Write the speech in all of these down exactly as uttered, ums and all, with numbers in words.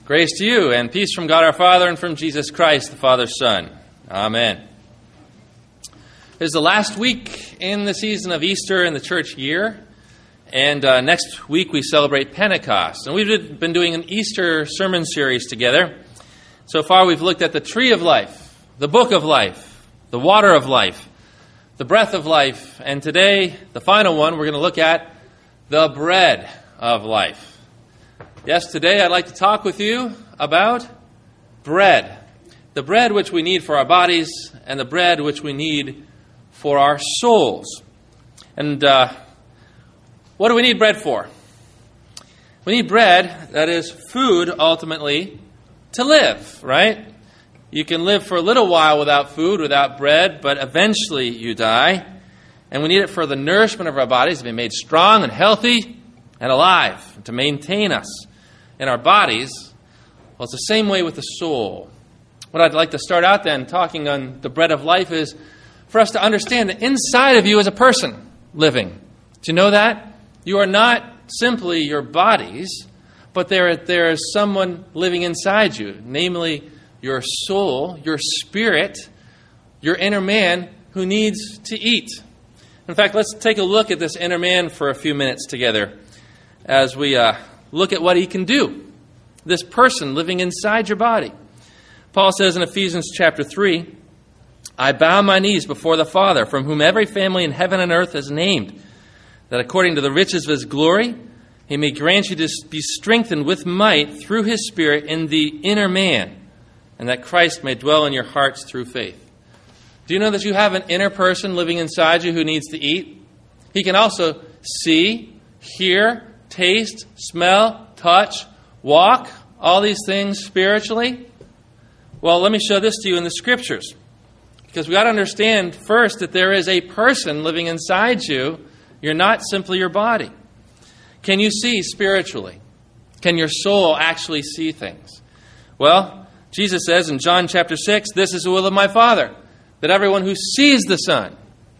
Grace to you and peace from God our Father and from Jesus Christ, the Father's Son. Amen. It is the last week in the season of Easter in the church year, and uh, next week we celebrate Pentecost. And we've been doing an Easter sermon series together. So far we've looked at the tree of life, the book of life, the water of life, the breath of life, and today, the final one, we're going to look at the bread of life. Yes, today I'd like to talk with you about bread. The bread which we need for our bodies and the bread which we need for our souls. And uh, what do we need bread for? We need bread, that is food, ultimately, to live, right? You can live for a little while without food, without bread, but eventually you die. And we need it for the nourishment of our bodies to be made strong and healthy and alive, to maintain us in our bodies. Well, it's the same way with the soul. What I'd like to start out then talking on the bread of life is for us to understand that inside of you is a person living. Do you know that? You are not simply your bodies, but there, there is someone living inside you, namely your soul, your spirit, your inner man who needs to eat. In fact, let's take a look at this inner man for a few minutes together as we uh, look at what he can do. This person living inside your body. Paul says in Ephesians chapter three, I bow my knees before the Father, from whom every family in heaven and earth is named, that according to the riches of his glory, he may grant you to be strengthened with might through his Spirit in the inner man, and that Christ may dwell in your hearts through faith. Do you know that you have an inner person living inside you who needs to eat? He can also see, hear, taste, smell, touch, walk, all these things spiritually. Well, let me show this to you in the Scriptures. Because we've got to understand first that there is a person living inside you. You're not simply your body. Can you see spiritually? Can your soul actually see things? Well, Jesus says in John chapter six, this is the will of my Father, that everyone who sees the Son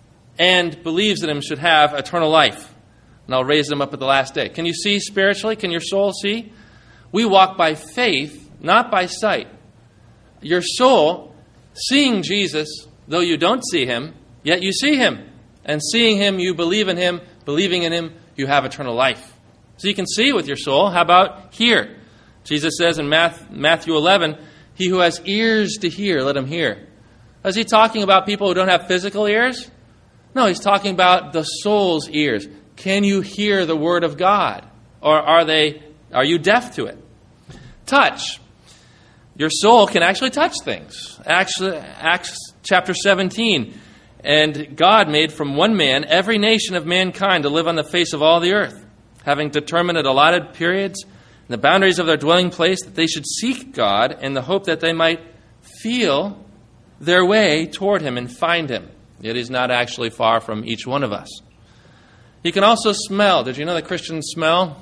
and believes in him should have eternal life. And I'll raise them up at the last day. Can you see spiritually? Can your soul see? We walk by faith, not by sight. Your soul, seeing Jesus, though you don't see him, yet you see him. And seeing him, you believe in him. Believing in him, you have eternal life. So you can see with your soul. How about hear? Jesus says in Matthew eleven, he who has ears to hear, let him hear. Is he talking about people who don't have physical ears? No, he's talking about the soul's ears. Can you hear the word of God? Or are they are you deaf to it? Touch. Your soul can actually touch things. Actually, Acts chapter seventeen. And God made from one man every nation of mankind to live on the face of all the earth, having determined at allotted periods and the boundaries of their dwelling place, that they should seek God in the hope that they might feel their way toward him and find him. Yet he's not actually far from each one of us. You can also smell. Did you know that Christians smell?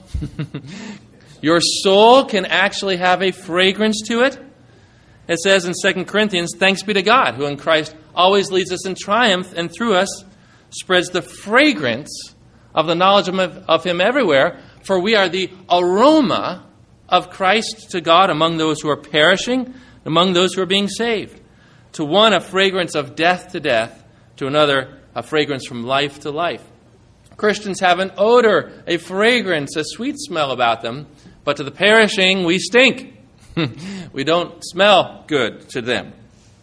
Your soul can actually have a fragrance to it. It says in Second Corinthians, thanks be to God, who in Christ always leads us in triumph and through us spreads the fragrance of the knowledge of, of him everywhere. For we are the aroma of Christ to God among those who are perishing, among those who are being saved. To one, a fragrance of death to death. To another, a fragrance from life to life. Christians have an odor, a fragrance, a sweet smell about them. But to the perishing, we stink. We don't smell good to them.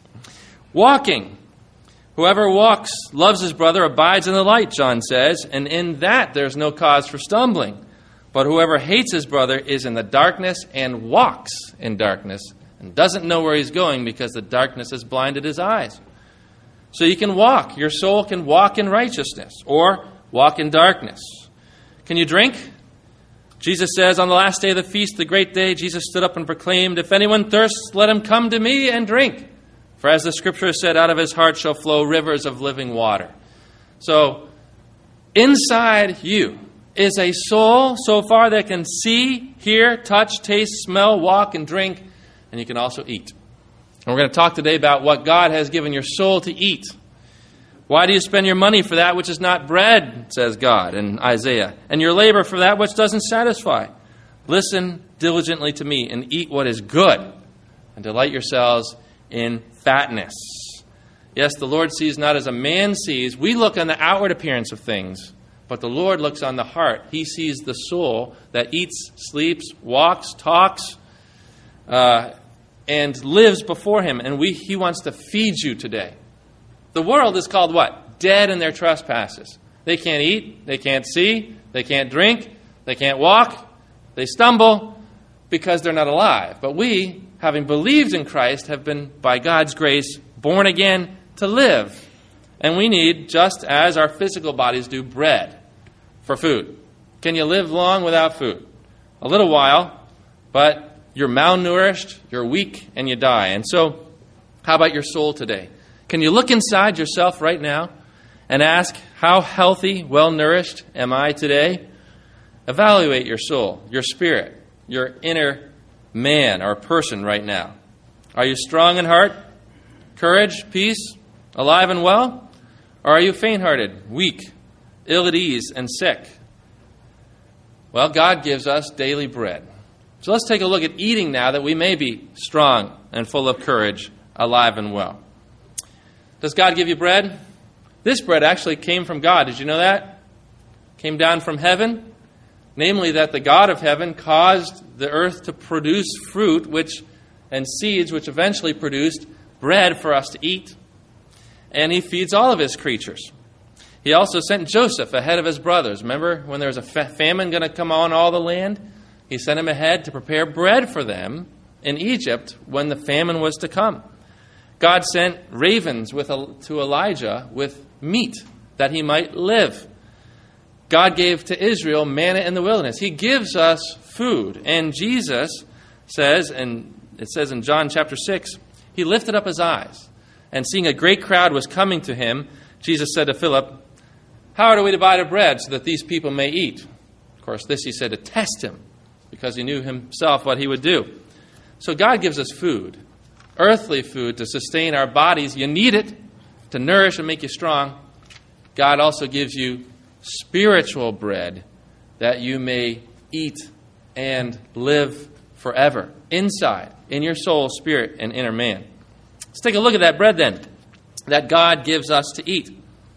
Walking. Whoever walks, loves his brother, abides in the light, John says, and in that there's no cause for stumbling. But whoever hates his brother is in the darkness and walks in darkness and doesn't know where he's going because the darkness has blinded his eyes. So you can walk. Your soul can walk in righteousness or walk in darkness. Can you drink? Jesus says, on the last day of the feast, the great day, Jesus stood up and proclaimed, if anyone thirsts, let him come to me and drink. For as the Scripture has said, out of his heart shall flow rivers of living water. So, inside you is a soul so far that can see, hear, touch, taste, smell, walk, and drink, and you can also eat. And we're going to talk today about what God has given your soul to eat. Why do you spend your money for that which is not bread, says God in Isaiah, and your labor for that which doesn't satisfy? Listen diligently to me and eat what is good, and delight yourselves in fatness. Yes, the Lord sees not as a man sees. We look on the outward appearance of things, but the Lord looks on the heart. He sees the soul that eats, sleeps, walks, talks, uh, and lives before him. And we, he wants to feed you today. The world is called what? Dead in their trespasses. They can't eat, they can't see, they can't drink, they can't walk, they stumble because they're not alive. But we, having believed in Christ, have been, by God's grace, born again to live. And we need, just as our physical bodies do, bread for food. Can you live long without food? A little while, but you're malnourished, you're weak, and you die. And so, how about your soul today? Can you look inside yourself right now and ask, how healthy, well-nourished am I today? Evaluate your soul, your spirit, your inner man or person right now. Are you strong in heart, courage, peace, alive and well? Or are you faint-hearted, weak, ill at ease, and sick? Well, God gives us daily bread. So let's take a look at eating now that we may be strong and full of courage, alive and well. Does God give you bread? This bread actually came from God. Did you know that? Came down from heaven. Namely, that the God of heaven caused the earth to produce fruit which and seeds which eventually produced bread for us to eat. And he feeds all of his creatures. He also sent Joseph ahead of his brothers. Remember when there was a famine going to come on all the land? He sent him ahead to prepare bread for them in Egypt when the famine was to come. God sent ravens with, to Elijah with meat that he might live. God gave to Israel manna in the wilderness. He gives us food. And Jesus says, and it says in John chapter six, he lifted up his eyes, and seeing a great crowd was coming to him, Jesus said to Philip, how are we to divide the bread so that these people may eat? Of course, this he said to test him, because he knew himself what he would do. So God gives us food, earthly food to sustain our bodies. You need it to nourish and make you strong. God also gives you spiritual bread that you may eat and live forever inside, in your soul, spirit, and inner man. Let's take a look at that bread then, that God gives us to eat.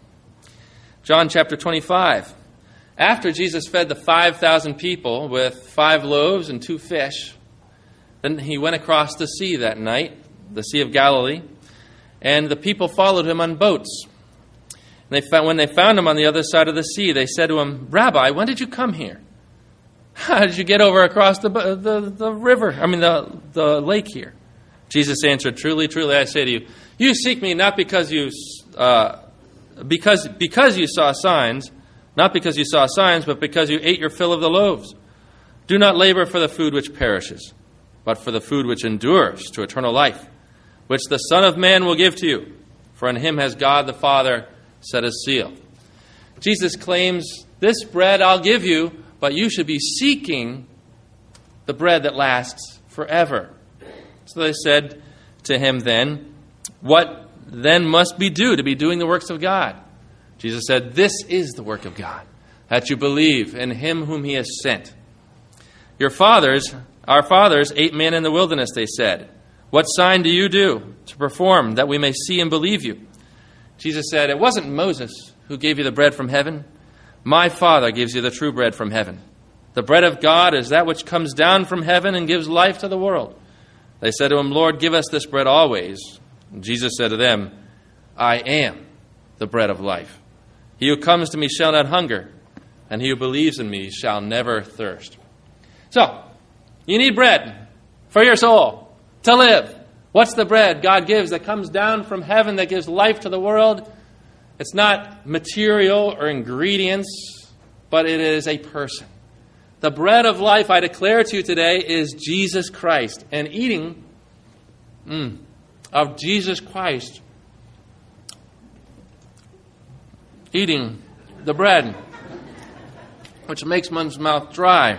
John chapter twenty-five. After Jesus fed the five thousand people with five loaves and two fish, then he went across the sea that night, the Sea of Galilee, and the people followed him on boats. And they found, when they found him on the other side of the sea, they said to him, Rabbi, when did you come here? How did you get over across the, the, the river, I mean the, the lake here? Jesus answered, truly, truly, I say to you, you seek me not because you, uh, because, because you saw signs, not because you saw signs, but because you ate your fill of the loaves. Do not labor for the food which perishes, but for the food which endures to eternal life, which the Son of Man will give to you. For in him has God the Father set his seal. Jesus claims, this bread I'll give you, but you should be seeking the bread that lasts forever. So they said to him then, what then must we do to be doing the works of God? Jesus said, this is the work of God, that you believe in him whom he has sent. Your fathers, our fathers, ate manna in the wilderness, they said. What sign do you do to perform that we may see and believe you? Jesus said, it wasn't Moses who gave you the bread from heaven. My Father gives you the true bread from heaven. The bread of God is that which comes down from heaven and gives life to the world. They said to him, Lord, give us this bread always. And Jesus said to them, I am the bread of life. He who comes to me shall not hunger, and he who believes in me shall never thirst. So, you need bread for your soul to live. What's the bread God gives that comes down from heaven that gives life to the world? It's not material or ingredients, but it is a person. The bread of life, I declare to you today, is Jesus Christ. And eating mm, of Jesus Christ, eating the bread, which makes one's mouth dry.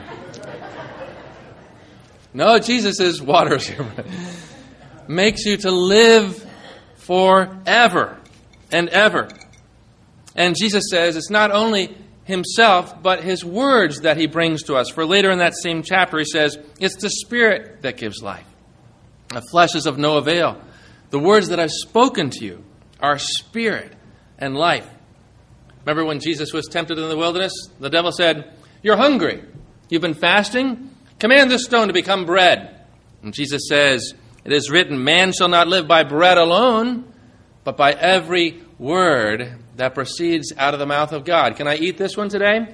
No, Jesus is water, makes you to live forever and ever. And Jesus says it's not only himself, but his words that he brings to us. For later in that same chapter, he says, it's the Spirit that gives life. The flesh is of no avail. The words that I've spoken to you are spirit and life. Remember when Jesus was tempted in the wilderness? The devil said, you're hungry. You've been fasting. Command this stone to become bread. And Jesus says, it is written, man shall not live by bread alone, but by every word that proceeds out of the mouth of God. Can I eat this one today?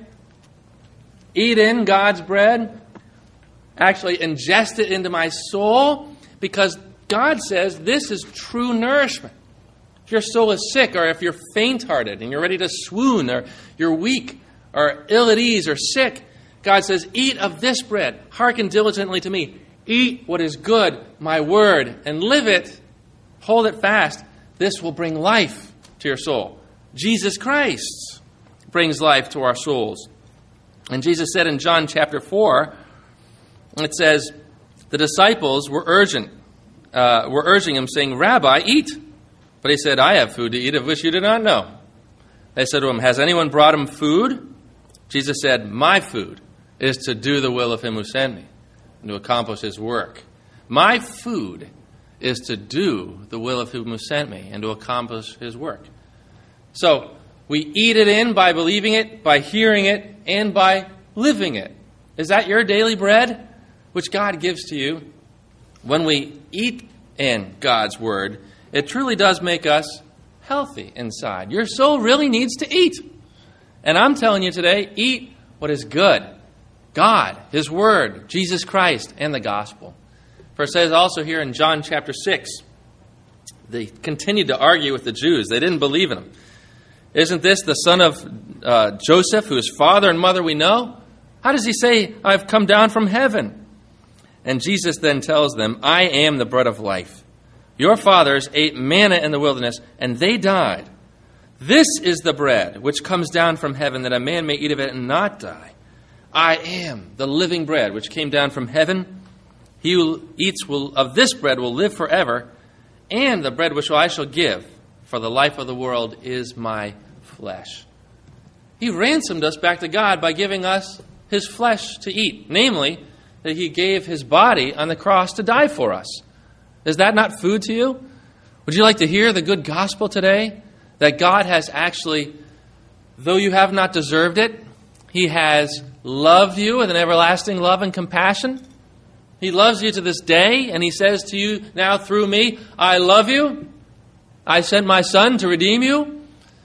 Eat in God's bread. Actually ingest it into my soul, because God says this is true nourishment. If your soul is sick, or if you're faint-hearted and you're ready to swoon, or you're weak or ill at ease or sick, God says, eat of this bread. Hearken diligently to me. Eat what is good, my word, and live it. Hold it fast. This will bring life to your soul. Jesus Christ brings life to our souls. And Jesus said in John chapter four, it says, the disciples were urgent, uh, were urging him, saying, Rabbi, eat. But he said, I have food to eat of which you do not know. They said to him, has anyone brought him food? Jesus said, my food is to do the will of him who sent me and to accomplish his work. My food is to do the will of him who sent me and to accomplish his work. So we eat it in by believing it, by hearing it, and by living it. Is that your daily bread, which God gives to you? When we eat in God's word, it truly does make us healthy inside. Your soul really needs to eat. And I'm telling you today, eat what is good. God, his word, Jesus Christ, and the gospel. For it says also here in John chapter six, they continued to argue with the Jews. They didn't believe in him. Isn't this the son of uh, Joseph, whose father and mother we know? How does he say, I've come down from heaven? And Jesus then tells them, I am the bread of life. Your fathers ate manna in the wilderness, and they died. This is the bread which comes down from heaven, that a man may eat of it and not die. I am the living bread which came down from heaven. He who eats will, of this bread will live forever, and the bread which I shall give for the life of the world is my flesh. He ransomed us back to God by giving us his flesh to eat, namely, that he gave his body on the cross to die for us. Is that not food to you? Would you like to hear the good gospel today? That God has actually, though you have not deserved it, he has loved you with an everlasting love and compassion. He loves you to this day, and he says to you now through me, I love you. I sent my son to redeem you.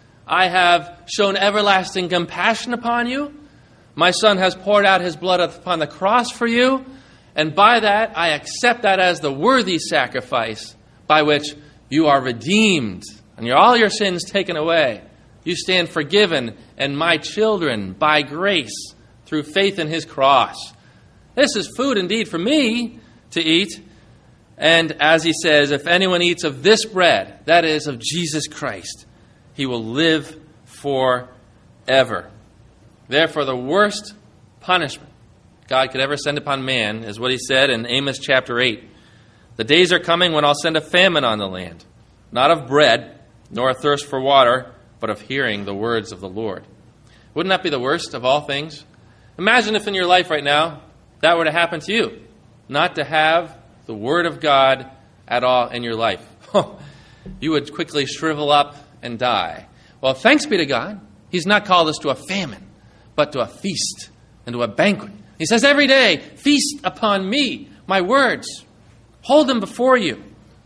I have shown everlasting compassion upon you. My son has poured out his blood upon the cross for you. And by that, I accept that as the worthy sacrifice by which you are redeemed and your, all your sins taken away. You stand forgiven and my children by grace through faith in his cross. This is food indeed for me to eat. And as he says, if anyone eats of this bread, that is of Jesus Christ, he will live forever. Therefore, the worst punishment God could ever send upon man is what he said in Amos chapter eight. The days are coming when I'll send a famine on the land, not of bread, nor a thirst for water, but of hearing the words of the Lord. Wouldn't that be the worst of all things? Imagine if in your life right now that were to happen to you, not to have the word of God at all in your life. You would quickly shrivel up and die. Well, thanks be to God, he's not called us to a famine, but to a feast and to a banquet. He says every day, feast upon me, my words. Hold them before you.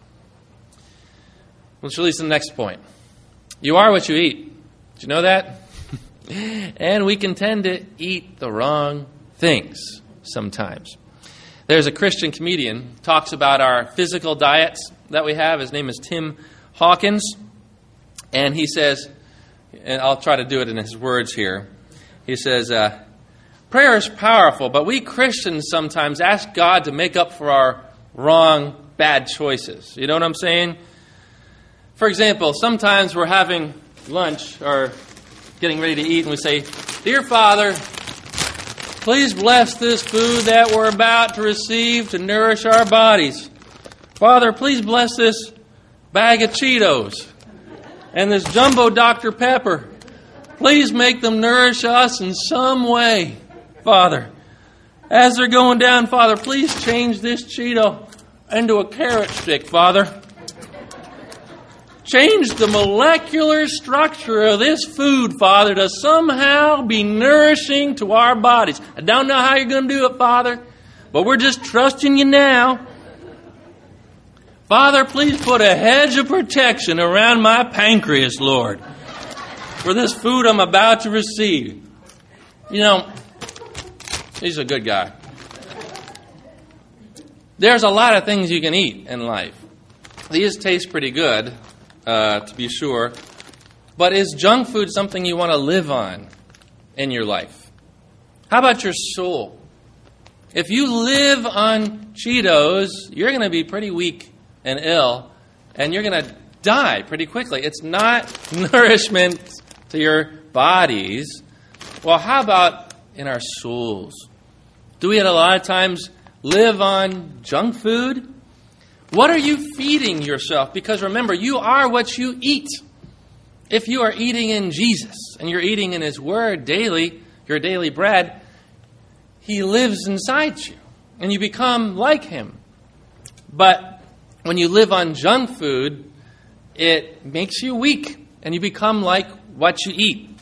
Which leads to the next point. You are what you eat. Did you know that? And we can tend to eat the wrong things sometimes. There's a Christian comedian who talks about our physical diets that we have. His name is Tim Hawkins. And he says, and I'll try to do it in his words here. He says, uh, prayer is powerful, but we Christians sometimes ask God to make up for our wrong, bad choices. You know what I'm saying? For example, sometimes we're having lunch or getting ready to eat and we say, Dear Father, please bless this food that we're about to receive to nourish our bodies. Father, please bless this bag of Cheetos and this jumbo Doctor Pepper. Please make them nourish us in some way, Father. As they're going down, Father, please change this Cheeto into a carrot stick, Father. Change the molecular structure of this food, Father, to somehow be nourishing to our bodies. I don't know how you're going to do it, Father, but we're just trusting you now. Father, please put a hedge of protection around my pancreas, Lord, for this food I'm about to receive. You know, he's a good guy. There's a lot of things you can eat in life. These taste pretty good. Uh, to be sure. But is junk food something you want to live on in your life? How about your soul? If you live on Cheetos, you're going to be pretty weak and ill, and you're going to die pretty quickly. It's not nourishment to your bodies. Well, how about in our souls? Do we at a lot of times live on junk food? What are you feeding yourself? Because remember, you are what you eat. If you are eating in Jesus and you're eating in His Word daily, your daily bread, He lives inside you and you become like Him. But when you live on junk food, it makes you weak and you become like what you eat.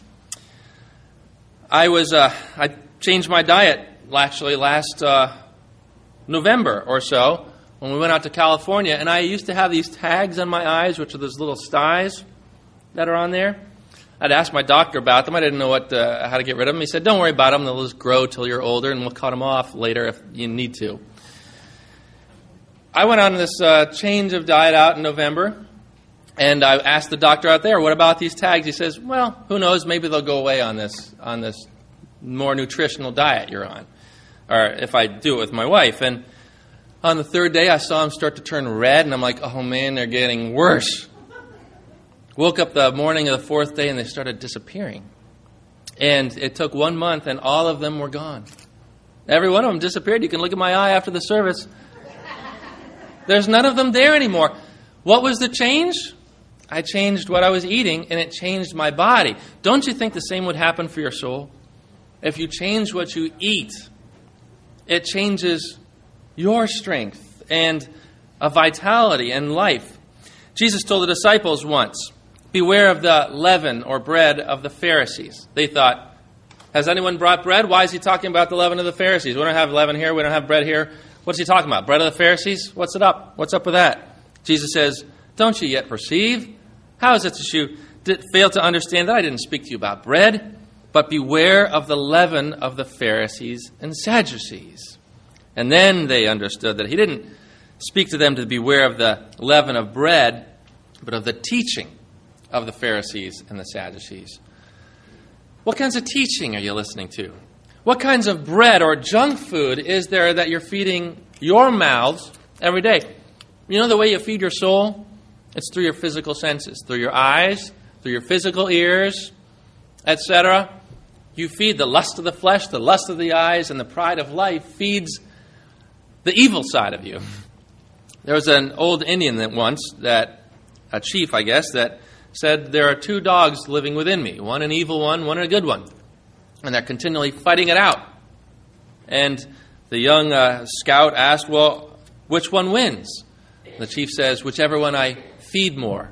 I was uh, I changed my diet actually last uh, November or so, when we went out to California, and I used to have these tags on my eyes, which are those little styes that are on there. I'd asked my doctor about them. I didn't know what uh, how to get rid of them. He said, don't worry about them. They'll just grow till you're older, and we'll cut them off later if you need to. I went on this uh, change of diet out in November, and I asked the doctor out there, what about these tags? He says, well, who knows? Maybe they'll go away on this on this more nutritional diet you're on, or if I do it with my wife. And on the third day, I saw them start to turn red, and I'm like, oh, man, they're getting worse. Woke up the morning of the fourth day, and they started disappearing. And it took one month, and all of them were gone. Every one of them disappeared. You can look at my eye after the service. There's none of them there anymore. What was the change? I changed what I was eating, and it changed my body. Don't you think the same would happen for your soul? If you change what you eat, it changes your strength and a vitality and life. Jesus told the disciples once, beware of the leaven or bread of the Pharisees. They thought, has anyone brought bread? Why is he talking about the leaven of the Pharisees? We don't have leaven here. We don't have bread here. What's he talking about? Bread of the Pharisees? What's it up? What's up with that? Jesus says, don't you yet perceive? How is it that you did fail to understand that I didn't speak to you about bread? But beware of the leaven of the Pharisees and Sadducees. And then they understood that he didn't speak to them to beware of the leaven of bread, but of the teaching of the Pharisees and the Sadducees. What kinds of teaching are you listening to? What kinds of bread or junk food is there that you're feeding your mouths every day? You know the way you feed your soul? It's through your physical senses, through your eyes, through your physical ears, et cetera. You feed the lust of the flesh, the lust of the eyes, and the pride of life feeds the evil side of you. There was an old Indian that once, that a chief, I guess, that said, there are two dogs living within me, one an evil one, one a good one. And they're continually fighting it out. And the young uh, scout asked, well, which one wins? The chief says, whichever one I feed more.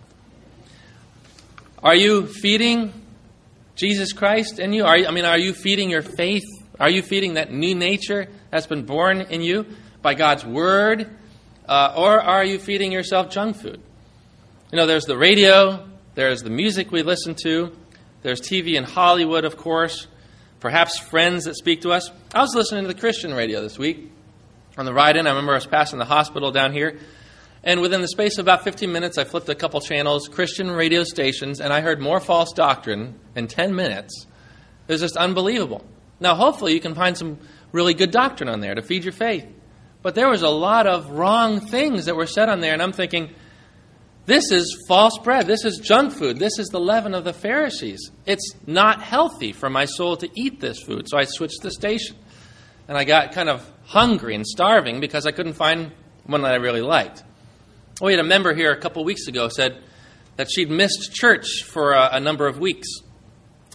Are you feeding Jesus Christ in you? Are you, I mean, are you feeding your faith? Are you feeding that new nature that's been born in you by God's Word? Uh, or are you feeding yourself junk food? You know, there's the radio, there's the music we listen to, there's T V in Hollywood, of course, perhaps friends that speak to us. I was listening to the Christian radio this week. On the ride in, I remember I was passing the hospital down here, and within the space of about fifteen minutes, I flipped a couple channels, Christian radio stations, and I heard more false doctrine in ten minutes. It was just unbelievable. Now, hopefully, you can find some really good doctrine on there to feed your faith. But there was a lot of wrong things that were said on there, and I'm thinking, this is false bread. This is junk food. This is the leaven of the Pharisees. It's not healthy for my soul to eat this food. So I switched the station. And I got kind of hungry and starving because I couldn't find one that I really liked. We had a member here a couple weeks ago said that she'd missed church for a, a number of weeks.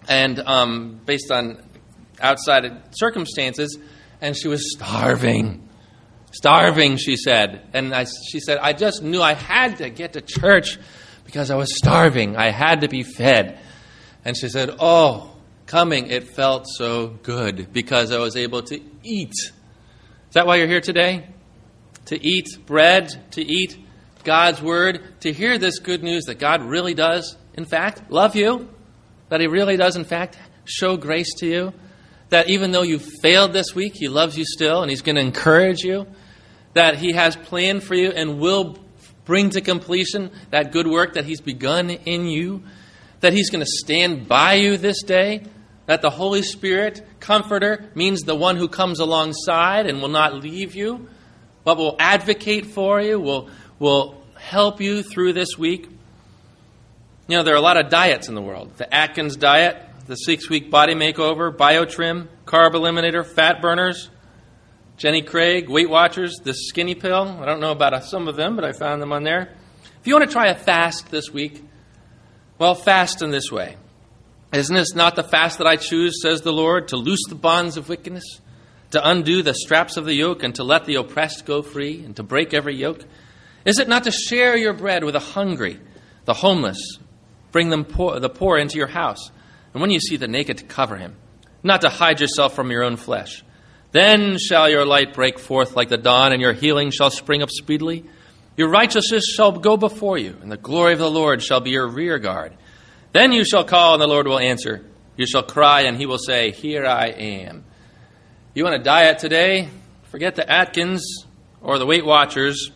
and um, based on outside circumstances, and she was starving. Starving, she said. And I, she said, I just knew I had to get to church because I was starving. I had to be fed. And she said, oh, coming, it felt so good because I was able to eat. Is that why you're here today? To eat bread, to eat God's word, to hear this good news that God really does, in fact, love you, that he really does, in fact, show grace to you, that even though you failed this week, he loves you still and he's going to encourage you, that he has planned for you and will bring to completion that good work that he's begun in you, that he's going to stand by you this day, that the Holy Spirit, Comforter, means the one who comes alongside and will not leave you, but will advocate for you, will, will help you through this week. You know, there are a lot of diets in the world. The Atkins diet, the six-week body makeover, BioTrim, carb eliminator, fat burners, Jenny Craig, Weight Watchers, the skinny pill. I don't know about some of them, but I found them on there. If you want to try a fast this week, well, fast in this way. Isn't this not the fast that I choose, says the Lord, to loose the bonds of wickedness, to undo the straps of the yoke, and to let the oppressed go free, and to break every yoke? Is it not to share your bread with the hungry, the homeless, bring them poor, the poor into your house, and when you see the naked, to cover him, not to hide yourself from your own flesh? Then shall your light break forth like the dawn, and your healing shall spring up speedily. Your righteousness shall go before you, and the glory of the Lord shall be your rear guard. Then you shall call, and the Lord will answer. You shall cry, and he will say, here I am. You want a diet today? Forget the Atkins or the Weight Watchers.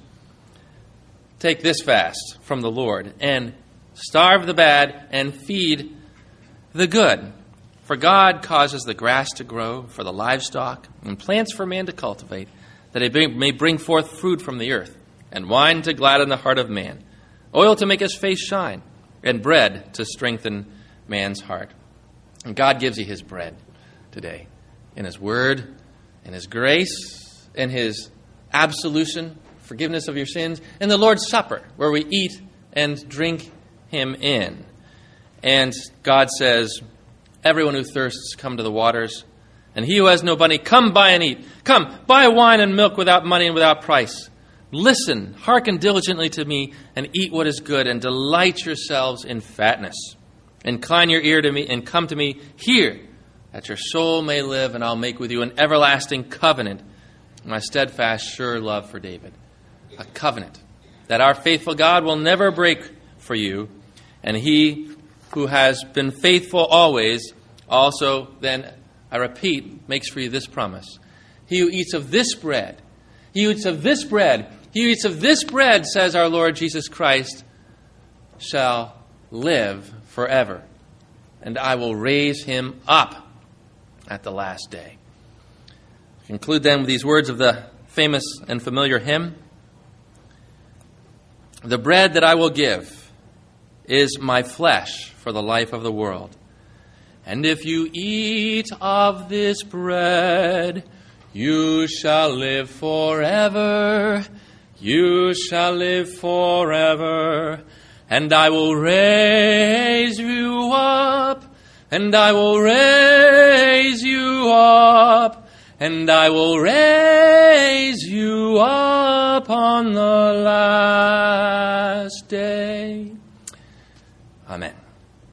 Take this fast from the Lord, and starve the bad, and feed the good. For God causes the grass to grow for the livestock, and plants for man to cultivate, that he may bring forth food from the earth, and wine to gladden the heart of man, oil to make his face shine, and bread to strengthen man's heart. And God gives you his bread today, in his word, in his grace, in his absolution, forgiveness of your sins, in the Lord's Supper, where we eat and drink him in. And God says, everyone who thirsts, come to the waters. And he who has no money, come buy and eat. Come, buy wine and milk without money and without price. Listen, hearken diligently to me, and eat what is good, and delight yourselves in fatness. Incline your ear to me, and come to me. Hear, that your soul may live, and I'll make with you an everlasting covenant, my steadfast, sure love for David. A covenant that our faithful God will never break for you, and he who has been faithful always, also then, I repeat, makes for you this promise. He who eats of this bread, he who eats of this bread, he who eats of this bread, says our Lord Jesus Christ, shall live forever. And I will raise him up at the last day. I conclude then with these words of the famous and familiar hymn. The bread that I will give is my flesh for the life of the world. And if you eat of this bread, you shall live forever. You shall live forever. And I will raise you up. And I will raise you up. And I will raise you up on the last day.